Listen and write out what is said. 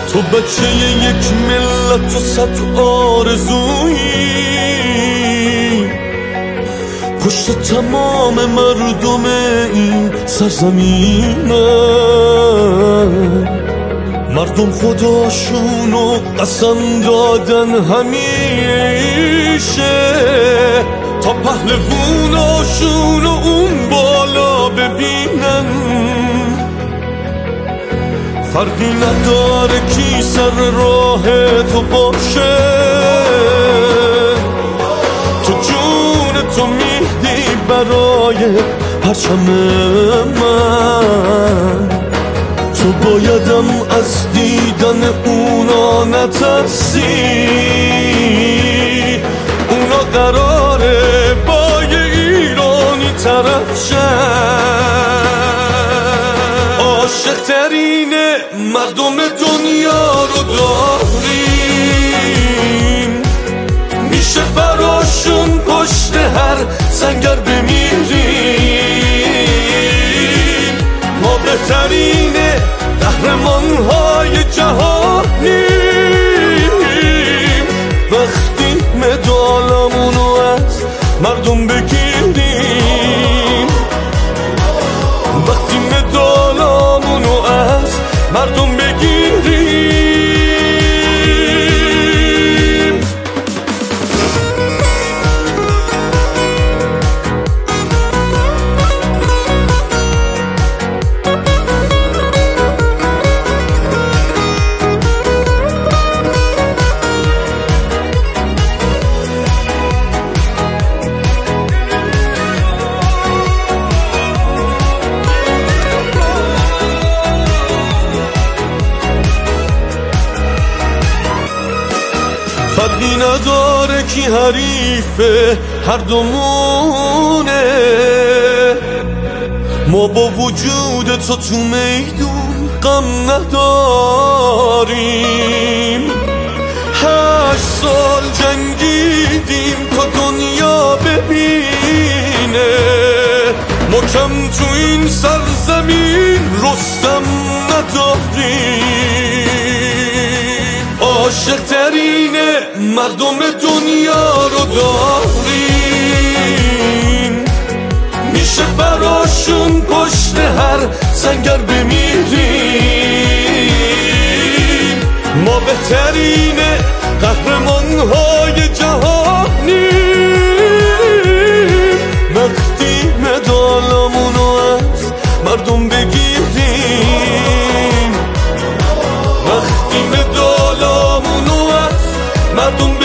تو بچه یک ملت و صد آرزویی، پشت تمام مردم این سرزمینه. مردم خداشونو قسم دادن همیشه تا پهلووناشونو اون بالا ببینن. فرقی نداره کی سر راه تو باشه، تو جون تو میدی برای پرچم من. تو بایدم از دیدن اونا نترسی، اونا قراره با یه ایرانی طرف شن. عاشق ترین مردم دنیا رو داریم، میشه براشون پشت هر سنگر بمیریم. ما بهترین قهرمان‌های جهانیم وقتی مدالمونو از مردم بگیریم، وقتی مدالمونو از مردم بگیریم. فرقی نداره کی حریفه، هر دومونه. ما با وجود تو تو میدون غم نداریم. 8 سال جنگیدیم تا دنیا ببینه، ما کم تو این سرزمین رستم نداریم. عاشق ترین مردم دنیا رو داریم، میشه براشون پشت هر سنگر بمیریم. ما بهترین قهرمان‌های جهانیم وقتی مدالمونو از مردم بگیریم، وقتی مدالمونو از مردم